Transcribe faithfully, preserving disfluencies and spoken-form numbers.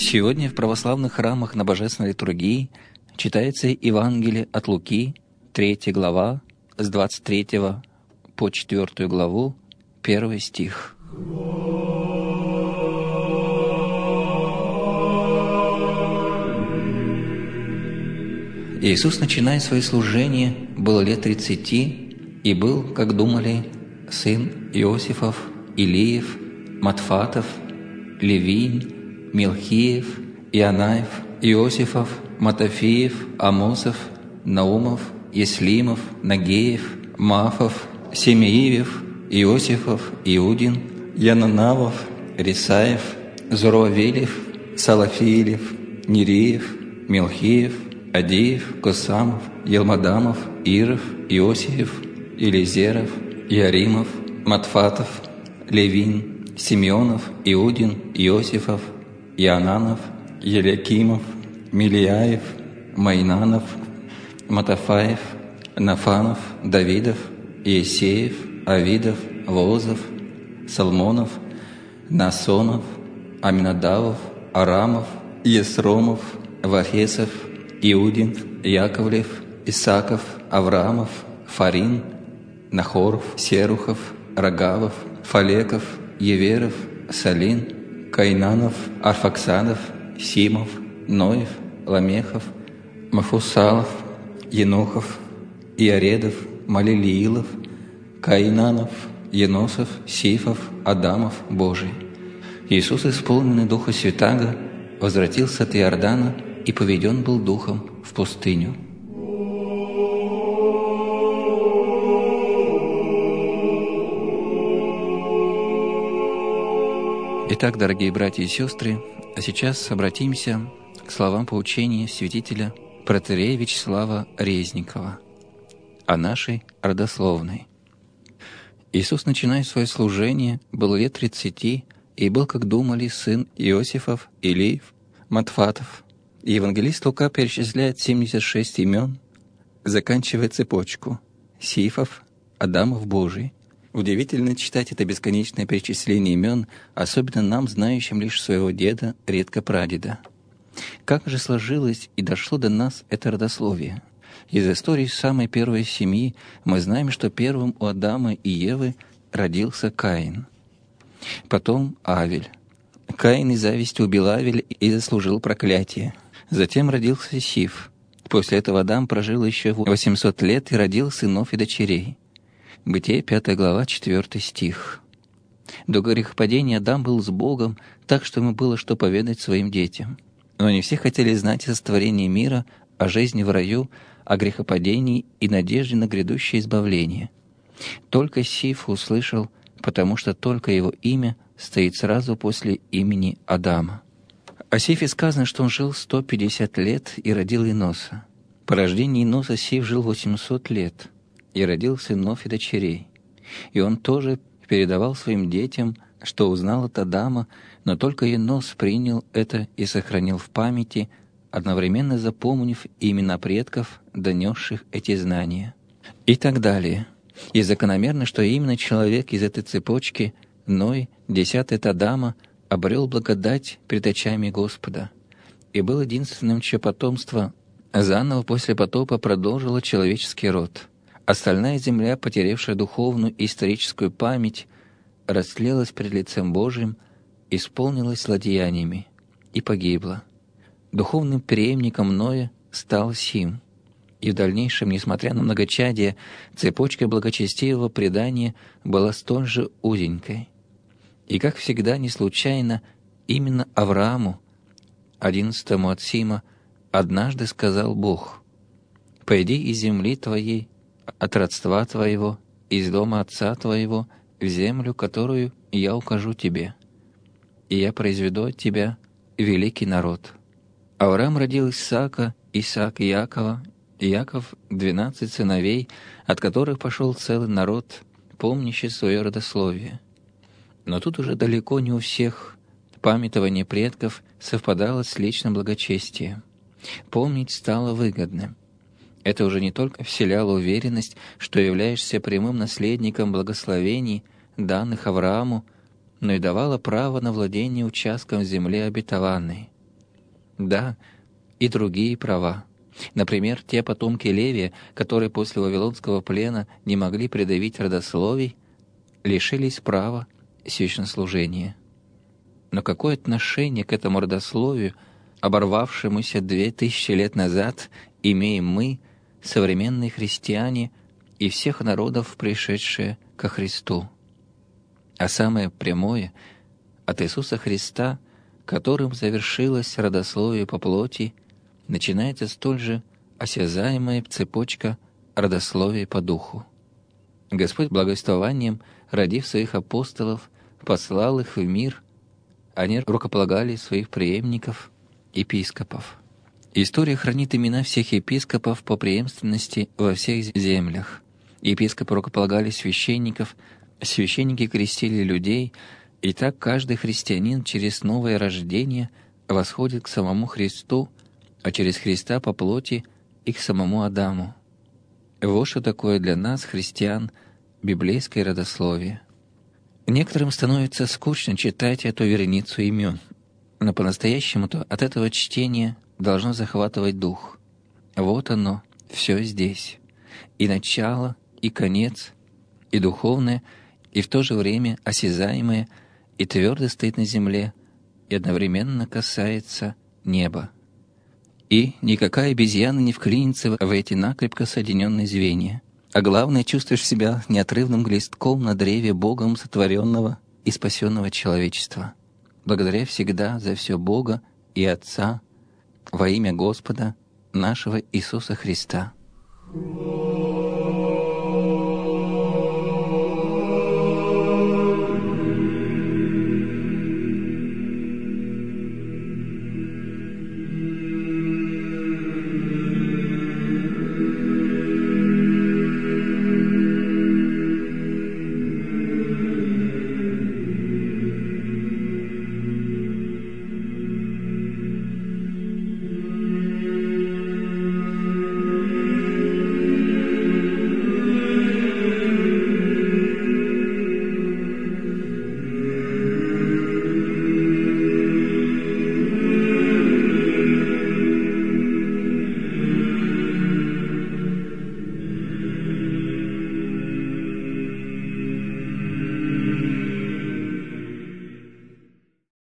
Сегодня в православных храмах на Божественной литургии читается Евангелие от Луки, третья глава, с двадцать третьего по четвёртую главу, первый стих. Иисус, начиная свое служение, был лет тридцати и был, как думали, сын Иосифов, Илиев, Матфатов, Левин, Милхиев, Ионаев, Иосифов, Матофиев, Амосов, Наумов, Еслимов, Нагеев, Мафов, Семеивев, Иосифов, Иудин, Янанавов, Рисаев, Зоровелев, Салафиилев, Нереев, Милхиев, Адиев, Косамов, Елмадамов, Иров, Иосифов, Елизеров, Иаримов, Матфатов, Левин, Симеонов, Иудин, Иосифов, Иоаннанов, Елякимов, Милияев, Майнанов, Матафаев, Нафанов, Давидов, Иесеев, Авидов, Воозов, Салмонов, Насонов, Аминадавов, Арамов, Есромов, Вахесов, Иудин, Яковлев, Исаков, Авраамов, Фарин, Нахоров, Серухов, Рогавов, Фалеков, Еверов, Салин, Кайнанов, Арфаксадов, Симов, Ноев, Ламехов, Мафусалов, Енохов, Иоредов, Малилиилов, Каинанов, Еносов, Сифов, Адамов, Божий. Иисус, исполненный Духа Святаго, возвратился от Иордана и поведен был Духом в пустыню. Итак, дорогие братья и сестры, а сейчас обратимся к словам поучения святителя протоиерея Вячеслава Резникова о нашей родословной. Иисус, начиная свое служение, был лет тридцати и был, как думали, сын Иосифов, Илиев, Матфатов. И евангелист Лука перечисляет семьдесят шесть имен, заканчивая цепочку Сифов, Адамов, Божий. Удивительно читать это бесконечное перечисление имен, особенно нам, знающим лишь своего деда, редко прадеда. Как же сложилось и дошло до нас это родословие? Из истории самой первой семьи мы знаем, что первым у Адама и Евы родился Каин. Потом Авель. Каин из зависти убил Авеля и заслужил проклятие. Затем родился Сиф. После этого Адам прожил еще восемьсот лет и родил сынов и дочерей. Бытие, пятая глава, четвёртый стих. До грехопадения Адам был с Богом, так что ему было что поведать своим детям. Но не все хотели знать о сотворении мира, о жизни в раю, о грехопадении и надежде на грядущее избавление. Только Сиф услышал, потому что только его имя стоит сразу после имени Адама. О Сифе сказано, что он жил сто пятьдесят лет и родил Еноса. По рождении Еноса Сиф жил восемьсот лет и родил сынов и дочерей. И он тоже передавал своим детям, что узнал от Адама, но только Енос принял это и сохранил в памяти, одновременно запомнив имена предков, донесших эти знания. И так далее. И закономерно, что именно человек из этой цепочки, Ной, десятый от Адама, обрел благодать пред очами Господа и был единственным, чье потомство заново после потопа продолжило человеческий род. Остальная земля, потерявшая духовную и историческую память, растлелась пред лицем Божиим, исполнилась злодеяниями и погибла. Духовным преемником Ноя стал Сим, и в дальнейшем, несмотря на многочадие, цепочка благочестивого предания была столь же узенькой. И, как всегда, не случайно, именно Аврааму, одиннадцатому от Сима, однажды сказал Бог: «Пойди из земли твоей, от родства твоего, из дома отца твоего, в землю, которую я укажу тебе, и я произведу от тебя великий народ». Авраам родил Исаака, Исаак Иакова, Иаков — двенадцать сыновей, от которых пошел целый народ, помнящий свое родословие. Но тут уже далеко не у всех памятование предков совпадало с личным благочестием. Помнить стало выгодным. Это уже не только вселяло уверенность, что являешься прямым наследником благословений, данных Аврааму, но и давало право на владение участком земли обетованной. Да, и другие права. Например, те потомки Левия, которые после Вавилонского плена не могли придавить родословий, лишились права священнослужения. Но какое отношение к этому родословию, оборвавшемуся две тысячи лет назад, имеем мы, современные христиане и всех народов, пришедшие ко Христу? А самое прямое — от Иисуса Христа, которым завершилось родословие по плоти, начинается столь же осязаемая цепочка родословия по духу. Господь благовествованием, родив своих апостолов, послал их в мир. Они рукополагали своих преемников, епископов. История хранит имена всех епископов по преемственности во всех землях. Епископы рукополагали священников, священники крестили людей, и так каждый христианин через новое рождение восходит к самому Христу, а через Христа по плоти и к самому Адаму. Вот что такое для нас, христиан, библейское родословие. Некоторым становится скучно читать эту вереницу имен, но по-настоящему-то от этого чтения должно захватывать дух. Вот оно, все здесь. И начало, и конец, и духовное, и в то же время осязаемое, и твердо стоит на земле, и одновременно касается неба. И никакая обезьяна не вклинится в эти накрепко соединенные звенья. А главное, чувствуешь себя неотрывным глистком на древе Богом сотворенного и спасенного человечества. Благодаря всегда за все Бога и Отца во имя Господа нашего Иисуса Христа.